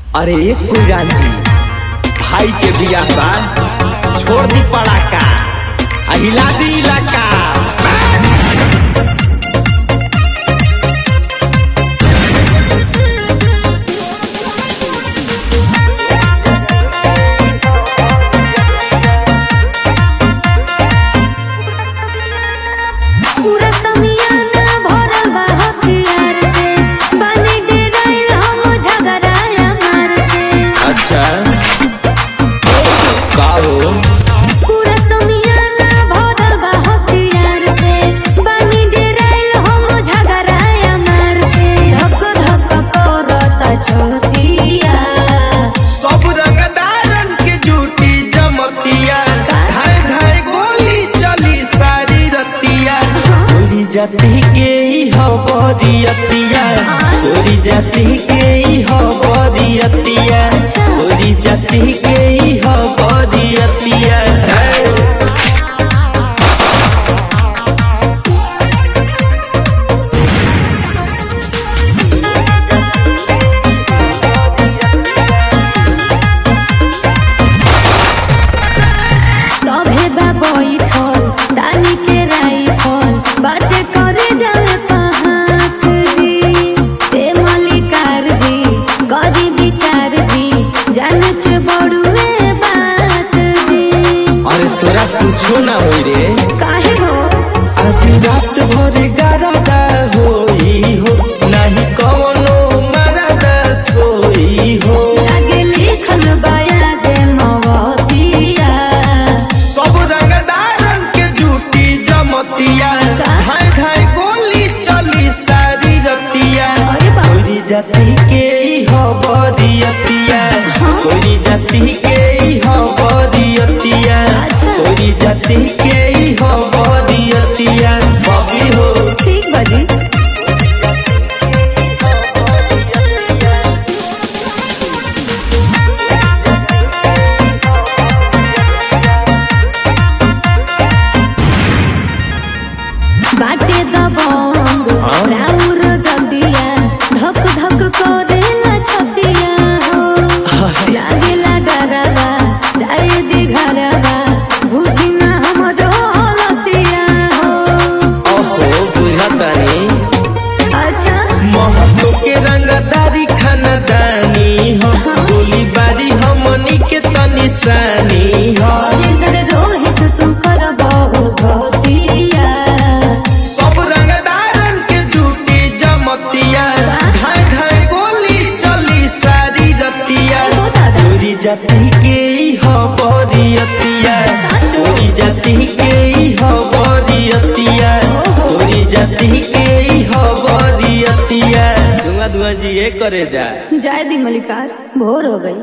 अरे एक कुरान जी भाई के बिया बा छोड़ दी पड़ाका हिला दी इलाका। पूरा समियाना भरल बा हथियार से बानी डेराइल हम झगड़ाया मार से। अच्छा का हो पूरा समियाना भरल बा हथियार से बानी डेराइल हम झगड़ाया मार से। धक धक करता छोटिया सब रंगदारन के झूठी जमतिया धाय धाय गोली चली सारी रतिया। गोरी जाति के ही हबरियतिया गोरी जाति के ही हबरियतिया गोरी जाति के ही हबरियतिया। सभे बा बैठल दानी के राइफल बाटे करे जावे पहाक जी। ते मलिकार जी गदी विचार जी जान के बड़ुए बात जी। अरे तोरा कुछो ना होई रे काहे हो आज रात भर गरदा होई हो नाही कवनो मरदा सोई हो। लागे लिखल बाया जे मवतिया सब रंगदारन के झूठी जमतिया धाय धाय गोली चली सारी रतिया। अरे बाप गोरी जाति के ही हबरियतिया गोरी जाति के ही हबरियतिया गोरी जाति के ही हबरियतिया। बबी हो ठीक बाजी बाटे दबंग राउर जल्दिया धक धक करेला छतिया हो। लागेला डरवा जाए दी घरवा बुझी ना हमरो हलतिया हो। ओहो बुझतानी अच्छा महतो के रंगदारी खानदानी हो गोली बारी हमनी के तनिशानी हो। इंद्र रोहित तू कर बहु भतिया सब रंगदारन के झूठी जमतिया धाय धाय गोली चली सारी रतिया। गोरी जाति के ही हबरियतिया गोरी जाति के ही हबरियतिया गोरी जाति के ही हबरियतिया। दुआ दुआ जी ये करे जा जाए दी मलिकार भोर हो गई।